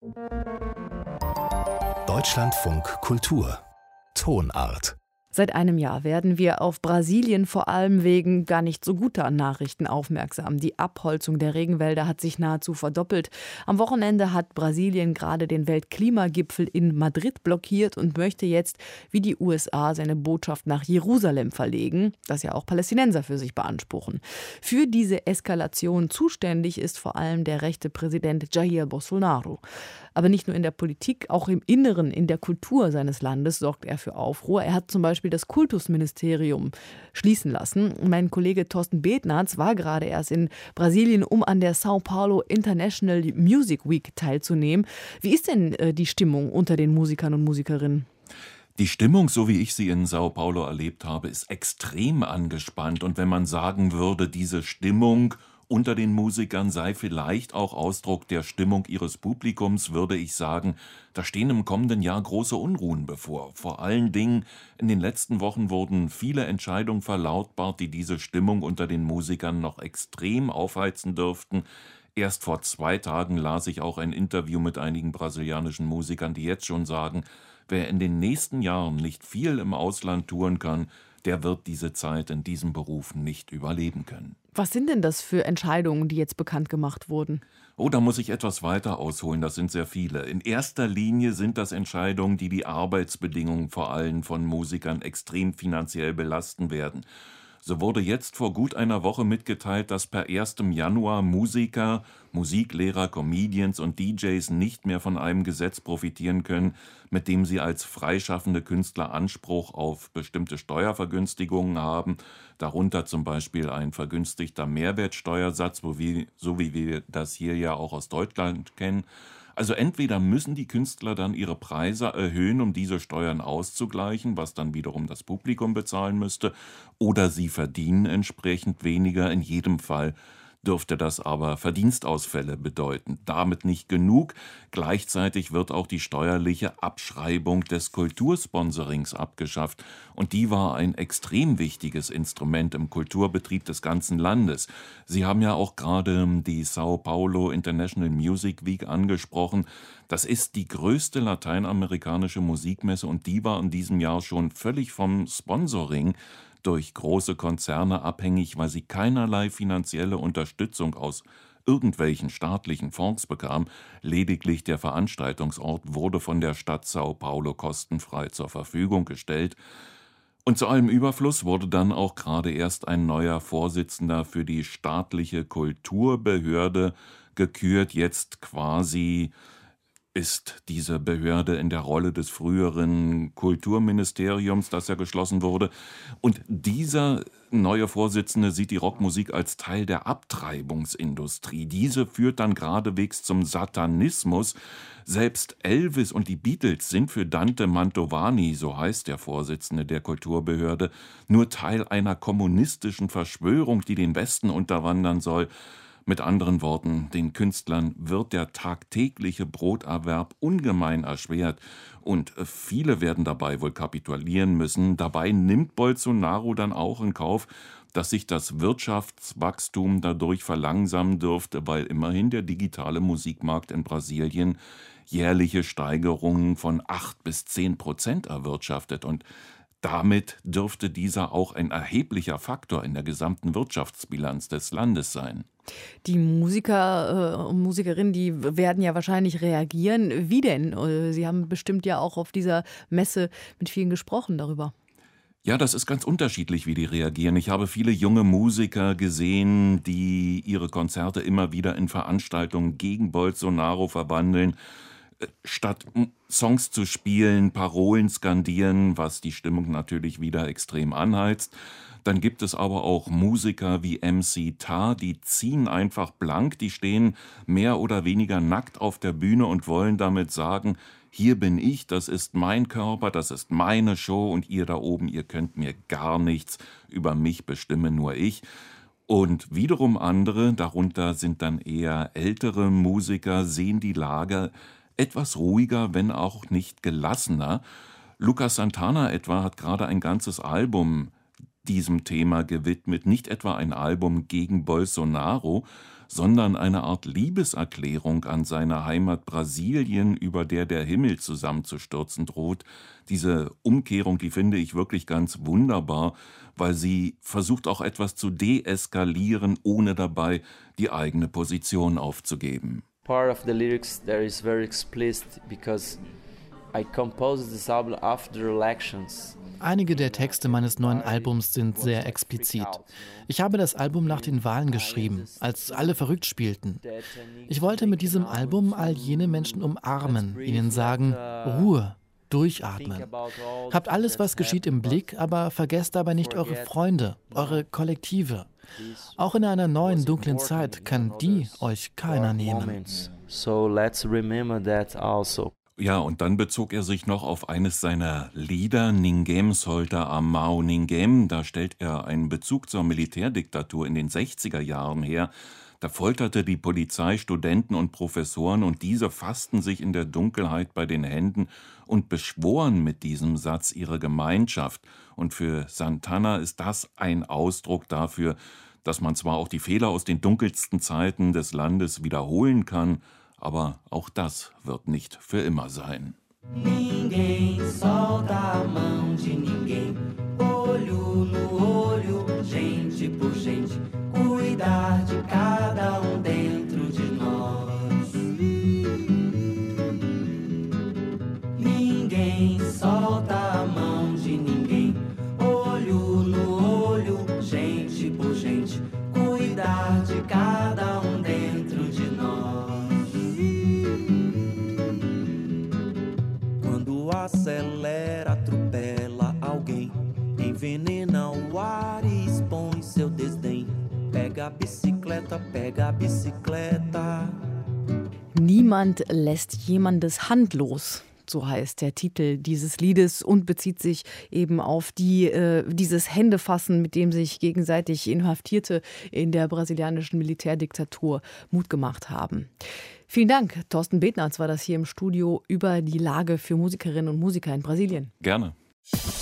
Deutschlandfunk Kultur Tonart. Seit einem Jahr werden wir auf Brasilien vor allem wegen gar nicht so guter Nachrichten aufmerksam. Die Abholzung der Regenwälder hat sich nahezu verdoppelt. Am Wochenende hat Brasilien gerade den Weltklimagipfel in Madrid blockiert und möchte jetzt, wie die USA, seine Botschaft nach Jerusalem verlegen, das ja auch Palästinenser für sich beanspruchen. Für diese Eskalation zuständig ist vor allem der rechte Präsident Jair Bolsonaro. Aber nicht nur in der Politik, auch im Inneren, in der Kultur seines Landes sorgt er für Aufruhr. Er hat zum Beispiel das Kultusministerium schließen lassen. Mein Kollege Thorsten Betnarz war gerade erst in Brasilien, um an der São Paulo International Music Week teilzunehmen. Wie ist denn die Stimmung unter den Musikern und Musikerinnen? Die Stimmung, so wie ich sie in São Paulo erlebt habe, ist extrem angespannt. Und wenn man sagen würde, diese Stimmung unter den Musikern sei vielleicht auch Ausdruck der Stimmung ihres Publikums, würde ich sagen, da stehen im kommenden Jahr große Unruhen bevor. Vor allen Dingen in den letzten Wochen wurden viele Entscheidungen verlautbart, die diese Stimmung unter den Musikern noch extrem aufheizen dürften. Erst vor 2 Tagen las ich auch ein Interview mit einigen brasilianischen Musikern, die jetzt schon sagen, wer in den nächsten Jahren nicht viel im Ausland touren kann, der wird diese Zeit in diesem Beruf nicht überleben können. Was sind denn das für Entscheidungen, die jetzt bekannt gemacht wurden? Oh, da muss ich etwas weiter ausholen, das sind sehr viele. In erster Linie sind das Entscheidungen, die die Arbeitsbedingungen vor allem von Musikern extrem finanziell belasten werden. So wurde jetzt vor gut einer Woche mitgeteilt, dass per 1. Januar Musiker, Musiklehrer, Comedians und DJs nicht mehr von einem Gesetz profitieren können, mit dem sie als freischaffende Künstler Anspruch auf bestimmte Steuervergünstigungen haben, darunter zum Beispiel ein vergünstigter Mehrwertsteuersatz, so wie wir das hier ja auch aus Deutschland kennen. Also entweder müssen die Künstler dann ihre Preise erhöhen, um diese Steuern auszugleichen, was dann wiederum das Publikum bezahlen müsste, oder sie verdienen entsprechend weniger. In jedem Fall dürfte das aber Verdienstausfälle bedeuten. Damit nicht genug. Gleichzeitig wird auch die steuerliche Abschreibung des Kultursponsorings abgeschafft. Und die war ein extrem wichtiges Instrument im Kulturbetrieb des ganzen Landes. Sie haben ja auch gerade die São Paulo International Music Week angesprochen. Das ist die größte lateinamerikanische Musikmesse und die war in diesem Jahr schon völlig vom Sponsoring durch große Konzerne abhängig, weil sie keinerlei finanzielle Unterstützung aus irgendwelchen staatlichen Fonds bekam. Lediglich der Veranstaltungsort wurde von der Stadt São Paulo kostenfrei zur Verfügung gestellt. Und zu allem Überfluss wurde dann auch gerade erst ein neuer Vorsitzender für die staatliche Kulturbehörde gekürt. Jetzt quasi ist diese Behörde in der Rolle des früheren Kulturministeriums, das ja geschlossen wurde. Und dieser neue Vorsitzende sieht die Rockmusik als Teil der Abtreibungsindustrie. Diese führt dann geradewegs zum Satanismus. Selbst Elvis und die Beatles sind für Dante Mantovani, so heißt der Vorsitzende der Kulturbehörde, nur Teil einer kommunistischen Verschwörung, die den Westen unterwandern soll. Mit anderen Worten, den Künstlern wird der tagtägliche Broterwerb ungemein erschwert und viele werden dabei wohl kapitulieren müssen. Dabei nimmt Bolsonaro dann auch in Kauf, dass sich das Wirtschaftswachstum dadurch verlangsamen dürfte, weil immerhin der digitale Musikmarkt in Brasilien jährliche Steigerungen von 8-10% erwirtschaftet und damit dürfte dieser auch ein erheblicher Faktor in der gesamten Wirtschaftsbilanz des Landes sein. Die Musiker und Musikerinnen, die werden ja wahrscheinlich reagieren. Wie denn? Sie haben bestimmt ja auch auf dieser Messe mit vielen gesprochen darüber. Ja, das ist ganz unterschiedlich, wie die reagieren. Ich habe viele junge Musiker gesehen, die ihre Konzerte immer wieder in Veranstaltungen gegen Bolsonaro verwandeln. Statt Songs zu spielen, Parolen skandieren, was die Stimmung natürlich wieder extrem anheizt. Dann gibt es aber auch Musiker wie MC Tar, die ziehen einfach blank, die stehen mehr oder weniger nackt auf der Bühne und wollen damit sagen, hier bin ich, das ist mein Körper, das ist meine Show und ihr da oben, ihr könnt mir gar nichts, über mich bestimme nur ich. Und wiederum andere, darunter sind dann eher ältere Musiker, sehen die Lage etwas ruhiger, wenn auch nicht gelassener. Lucas Santana etwa hat gerade ein ganzes Album diesem Thema gewidmet, nicht etwa ein Album gegen Bolsonaro, sondern eine Art Liebeserklärung an seine Heimat Brasilien, über der der Himmel zusammenzustürzen droht. Diese Umkehrung, die finde ich wirklich ganz wunderbar, weil sie versucht auch etwas zu deeskalieren, ohne dabei die eigene Position aufzugeben. Part of the lyrics there is very explicit because I composed this album after elections. Einige der Texte meines neuen Albums sind sehr explizit. Ich habe das Album nach den Wahlen geschrieben, als alle verrückt spielten. Ich wollte mit diesem Album all jene Menschen umarmen, ihnen sagen, Ruhe, durchatmen. Habt alles, was geschieht, im Blick, aber vergesst dabei nicht eure Freunde, eure Kollektive. Auch in einer neuen, dunklen Zeit kann die euch keiner nehmen. So let's remember that also. Ja, und dann bezog er sich noch auf eines seiner Lieder, Ninguém solta a mão ninguém. Da stellt er einen Bezug zur Militärdiktatur in den 60er Jahren her. Da folterte die Polizei Studenten und Professoren und diese fassten sich in der Dunkelheit bei den Händen und beschworen mit diesem Satz ihre Gemeinschaft. Und für Santana ist das ein Ausdruck dafür, dass man zwar auch die Fehler aus den dunkelsten Zeiten des Landes wiederholen kann, aber auch das wird nicht für immer sein. Ninguém solta a mão de ninguém, olho no olho, gente por gente, cuidar de cada dentro de nós. Ninguém solta a mão de ninguém, olho no olho, gente por gente, cuidar de cada dentro de nós. Acelera, atropela alguém, envenena o ar e expõe seu desdém. Pega a bicicleta. Niemand lässt jemandes Hand los. So heißt der Titel dieses Liedes und bezieht sich eben auf dieses Händefassen, mit dem sich gegenseitig Inhaftierte in der brasilianischen Militärdiktatur Mut gemacht haben. Vielen Dank, Thorsten Betnarz war das hier im Studio über die Lage für Musikerinnen und Musiker in Brasilien. Gerne.